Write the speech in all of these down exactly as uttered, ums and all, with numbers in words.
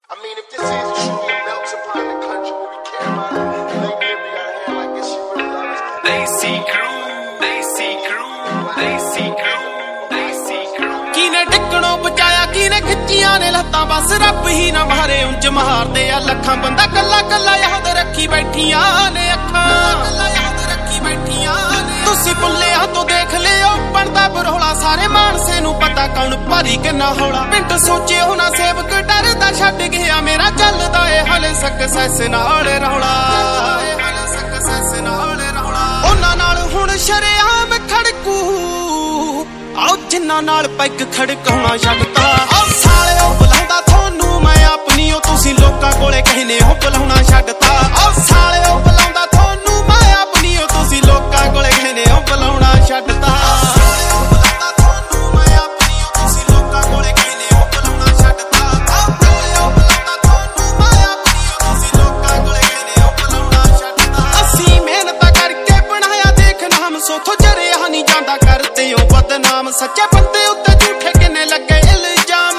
I mean, if this is truly a melting pot in the country where we care about it, Lady Liberty got her hand like this, she really loves us. They see crew, they see crew, they see crew, they see crew. ਕਿਨੇ ਡਿੱਕਣੋਂ ਬਚਾਇਆ ਕਿਨੇ ਖਿੱਚੀਆਂ ਨੇ ਲੱਤਾਂ ਬਸ ਰੱਬ ਹੀ ਨਾ ਮਾਰੇ ਉਂਝ ਮਾਰਦੇ ਆ ਲੱਖਾਂ ਬੰਦਾ ਕੱਲਾ ਕੱਲਾ ਯਾਦ ਰੱਖੀ ਬੈਠੀਆਂ ਨੇ ਅੱਖਾਂ ਕੱਲਾ ਯਾਦ ਰੱਖੀ ਬੈਠੀਆਂ ਨੇ ਤੁਸੀਂ ਭੁੱਲਿਆ ਤੋਂ ਦੇਖ ਲਿਓ ਬਣਦਾ ਬਰੋਲਾ ਸਾਰੇ ਮਾਨਸੇ ਨੂੰ ਪਤਾ ਕੌਣ ਭਾਰੀ ਕਿੰਨਾ ਹੌਲਾ ਪਿੰਡ ਸੋਚੇ ਹੋਣਾ ਸੇਵਕ ਡਰਦਾ ਛੱਡ ਗਿਆ ਮੇਰਾ ਚੱਲਦਾ ਏ ਹਲੇ ਸਕਸੈਸ ਨਾਲ ਰੌਲਾ ਹਲੇ ਸਕਸੈਸ ਨਾਲ ਰੌਲਾ ਉਹਨਾਂ ਨਾਲ ਹੁਣ ਸ਼ਰੇਆਮ ਖੜਕੂ ਆਓ ਜਿੰਨਾਂ ਨਾਲ ਪੈਗ ਖੜਕਾਉਣਾ ਛੱਡਤਾ ਆਓ ਸਾਲਿਓ ਬੁਲਾਉਂਦਾ ਤੁਹਾਨੂੰ ਮੈਂ ਆਪਣੀ ਉਹ ਤੁਸੀਂ ਲੋਕਾਂ ਕੋਲੇ ਕਹਿੰਦੇ ਹੋ ਬੁਲਾਉਣਾ ਛੱਡਤਾ ਆਓ ਸਾਲਿਓ ਬੁਲਾਉਂਦਾ ਤੁਹਾਨੂੰ ਮੈਂ ਆਪਣੀ ਉਹ ਤੁਸੀਂ ਲੋਕਾਂ ਕੋਲੇ ਕਹਿੰਦੇ ਹੋ ਬੁਲਾਉਣਾ ਛੱਡਤਾ ਬਦਨਾਮ ਸੱਚੇ ਬੰਦੇ ਉੱਤੇ ਝੂਠੇ ਕਿੰਨੇ ਲੱਗੇ ਇਲਜ਼ਾਮ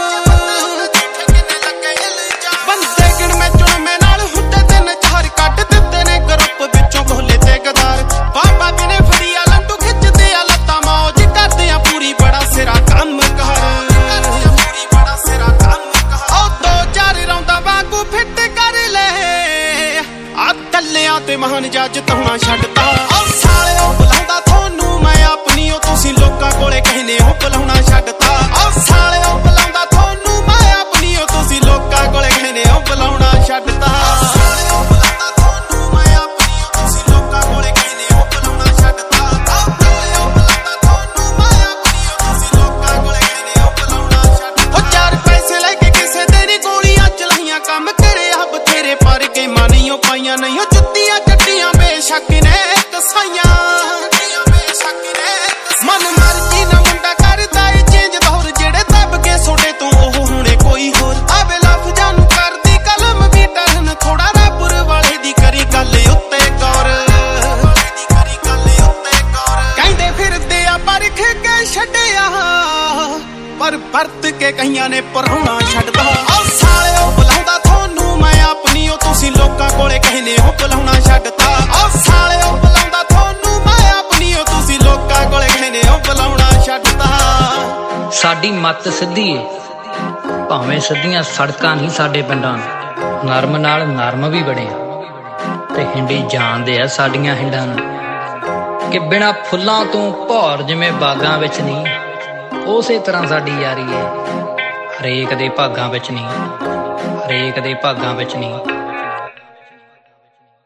ਬੰਦੇ ਗਿਣ ਮੈਂ ਚੁਣਵੇਂ ਨਾਲ ਹੁੰਦੇ ਤਿੰਨ ਚਾਰ ਕੱਢ ਦਿੱਤੇ ਨੇ ਗਰੁੱਪ ਵਿੱਚੋਂ ਭੋਲੇ ਤੇ ਗਦਾਰ ਬਾਬਾ ਬਿਨੇ ਫੜੀਆ ਲੰਡੂ ਖਿੱਚਦੇ ਆ ਲੱਤਾਂ ਮੌਜ ਕਰਦੇ ਆ ਪੂਰੀ ਬੜਾ ਸਿਰਾ ਕੰਮ ਕਰ ਪੂਰੀ ਬੜਾ ਸਿਰਾ ਕੰਮ ਕਰ ਉਹ ਦੋ ਚਾਰ ਰੌਂਦਾ ਵਾਂਗੂ ਫਿੱਟ ਕਰ ਲੈ ਆ ਕੱਲਿਆਂ ਤੇ ਮਹਾਨ ਜੱਜ ਤਾਉਣਾ ਛੱਡਤਾ ਉਹ ਸਾਲਿਓ ਬੁਲਾਉਂਦਾ ਤੁਹਾਨੂੰ ਮੈਂ ਆਪਣੀ ਉਹ ਤੁਸੀਂ ਲੋਕਾਂ ਕੋਲੇ ਕਹਿੰਦੇ ਹੋ ਬੁਲਾਉਣਾ ਛੱਡਤਾ ਆਹ ਸਾਲਿਓ ਬੁਲਾਉਂਦਾ ਤੁਹਾਨੂੰ ਮੈਂ ਆਪਣੀ ਉਹ ਤੁਸੀਂ ਲੋਕਾਂ ਕੋਲੇ ਕਹਿੰਦੇ ਹੋ ਬੁਲਾਉਣਾ ਛੱਡਤਾ ਸਾਲਿਓ ਬੁਲਾਉਂਦਾ ਤੁਹਾਨੂੰ ਮੈਂ ਆਪਣੀ ਉਹ ਤੁਸੀਂ ਲੋਕਾਂ ਕੋਲੇ ਕਹਿੰਦੇ ਹੋ ਬੁਲਾਉਣਾ ਛੱਡਤਾ ਆਹ ਸਾਲਿਓ ਬੁਲਾਉਂਦਾ ਤੁਹਾਨੂੰ ਮੈਂ ਆਪਣੀ ਉਹ ਤੁਸੀਂ ਲੋਕਾਂ ਕੋਲੇ ਕਹਿੰਦੇ ਹੋ ਬੁਲਾਉਣਾ ਛੱਡਤਾ ਉਹ ਚਾਰ ਪੈਸੇ ਲੈ ਕੇ ਕਿਸੇ ਦੇ ਨੀ ਗੋਲੀਆਂ ਚਲਾਈਆਂ ਕੰਮ ਕਰਿਆ ਬਥੇਰੇ ਪਰ ਗੇਮਾਂ ਨਹੀਂ ਉਹ ਪਾਈਆਂ ਨਹੀਂ ਉਹ ਜੁੱਤੀਆਂ ਚੱਟੀਆਂ ਬੇਸ਼ੱਕ ਨੇ ਕਸਾਈਆਂ ਮਨ ਮਰਜੀ ਨਾ ਮੁੰਡਾ ਕਰਦਾ ਏ ਚੇਂਜ ਦੌਰ ਜਿਹੜੇ ਦੱਬ ਕੇ ਸੋਡੇ ਤੋਂ ਉਹ ਹੁਣੇ ਕੋਈ ਹੋਰ ਆਵੇ ਲਫ਼ਜ਼ਾਂ ਨੂੰ ਕਰਦੀ ਕਲਮ ਵੀ ਟਰਨ ਥੋੜਾ ਰਾਪੁਰ ਵਾਲੇ ਦੀ ਕਰੀ ਗੱਲ ਉੱਤੇ ਗੌਰ ਦੀ ਕਰੀ ਗੱਲ ਉੱਤੇ ਗੌਰ ਕਹਿੰਦੇ ਫਿਰਦੇ ਆ ਪਰਖ ਕੇ ਛੱਡਿਆ ਪਰ ਵਰਤ ਕੇ ਕਈਆਂ ਨੇ ਪਰਾਉਣਾ ਛੱਡਦਾ ਆਹ ਸਾਲਿਓ ਬੁਲਾਉਂਦਾ ਤੁਹਾਨੂੰ ਮੈਂ ਆਪਣੀ ਉਹ ਤੁਸੀਂ ਲੋਕਾਂ ਕੋਲੇ ਕਹਿੰਦੇ ਹੋ ਬੁਲਾਉਣਾ ਛੱਡਤਾ ਆਹ ਸਾਲਿਓ ਬੁਲਾਉਂਦਾ ਤੁਹਾਨੂੰ ਮੈਂ ਆਪਣੀ ਉਹ ਤੁਸੀਂ ਲੋਕਾਂ ਕੋਲੇ ਕਹਿੰਦੇ ਹੋ ਬੁਲਾਉਣਾ ਛੱਡਤਾ ਸਾਡੀ ਮੱਤ ਸਿੱਧੀ ਏ ਭਾਵੇਂ ਸਿੱਧੀਆਂ ਸੜਕਾਂ ਨਹੀਂ ਸਾਡੇ ਪਿੰਡਾਂ ਨਰਮ ਨਾਲ ਨਰਮ ਵੀ ਬੜੇ ਆ ਤੇ ਹਿੰਡੀ ਜਾਣਦੇ ਆ ਸਾਡੀਆਂ ਹਿੰਡਾਂ ਨੂੰ ਕਿ ਬਿਨਾਂ ਫੁੱਲਾਂ ਤੋਂ ਭੌਰ ਜਿਵੇਂ ਬਾਗਾਂ ਵਿੱਚ ਨਹੀਂ ਉਸੇ ਤਰ੍ਹਾਂ ਸਾਡੀ ਯਾਰੀ ਏ ਹਰੇਕ ਦੇ ਭਾਗਾਂ ਵਿੱਚ ਨਹੀਂ ਹਰੇਕ ਦੇ ਭਾਗਾਂ ਵਿੱਚ ਨਹੀਂ